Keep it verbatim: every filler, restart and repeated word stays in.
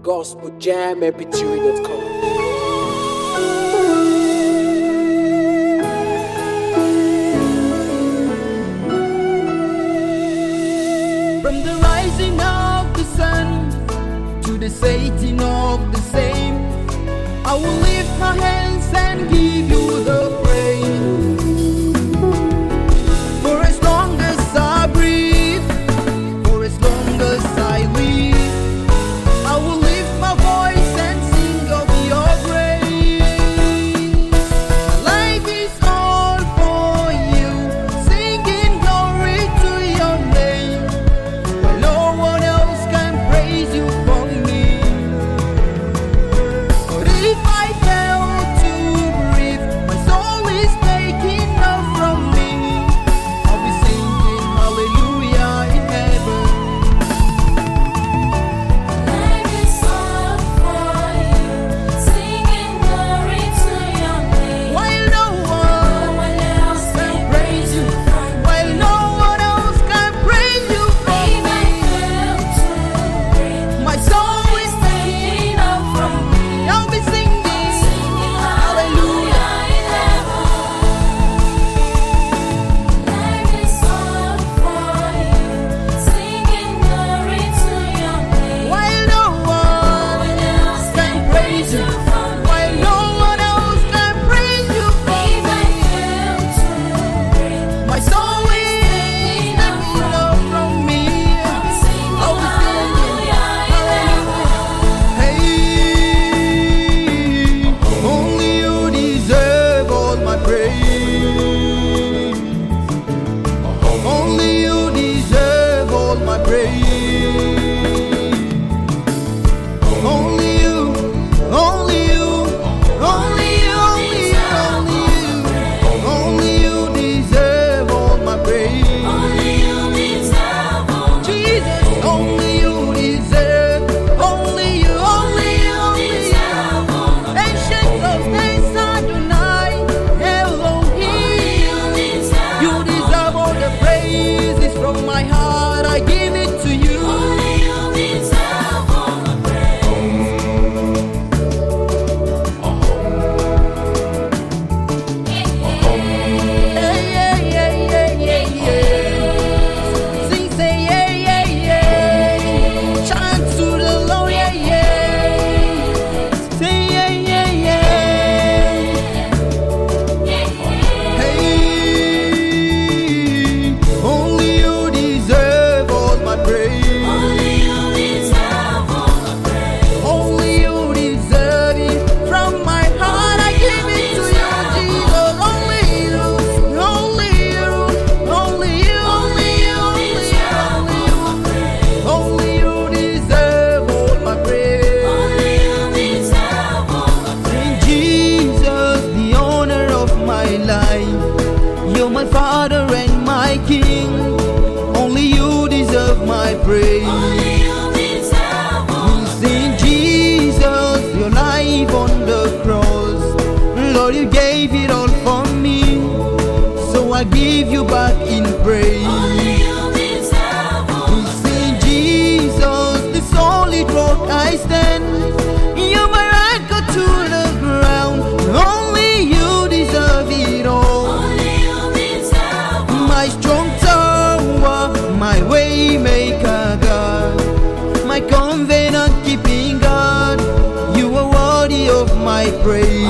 gospel jam m p three dot com. From the rising of the sun to the setting of the same, I will lift my hands and give you the praise. For as long as I breathe, for as long as I live, I will lift my voice and sing of your grace. Life is all for you, singing glory to your name. When no one else can praise you for me. But if I fail to breathe, my soul is taken off from me. I'll be singing hallelujah in heaven. Life is all for you, singing glory to your name. While no No one one else can can praise you, while no one else can praise you for If I me. fail to breathe, My soul is taken off from me. I'll be singing Singing hallelujah in heaven. Life is all for you, singing glory to your name. while no No one one else can can praise praise you, you for me. while no one else can praise you for If I me. fail to breathe, My soul is taken off from me. I'll be singing I'll be singing hallelujah in heaven. Hey, only you deserve all my praise. Only you deserve all my praise. Only you, only you, only you, only you, only you, only you deserve all my praise. Only you deserve all my Jesus, only you deserve, only you, only you, only you. deserve all my Ancient of days, Adonai, Elohim. You deserve all the praises from my heart. I give it to you. Only you deserve all my praise. Hey, yeah, yeah, yeah, yeah, yeah. Sing, say, yeah, yeah, yeah. Chant to the Lord, yeah, yeah. Say, yeah, yeah, yeah. Hey, only you deserve all my praise. Only you deserve all my praise. Only you deserve it from my heart. I give it to you, Jesus. Only you, only you, only you, only you, only you, only you. Only you deserve all my praise. Only you deserve all my praise. Jesus, the owner of my life. You're my Father and my King. Only you deserve my praise. Only you deserve all my Sing Jesus, your life on the cross. Lord, you gave it all for me. So I give you back in praise. Only you deserve all my Sing Jesus, the solid rock I stand. You're my anchor to the ground. Only you deserve it all. Only you deserve all My strong tower, my way maker God, my covenant keeping God, you are worthy of my praise.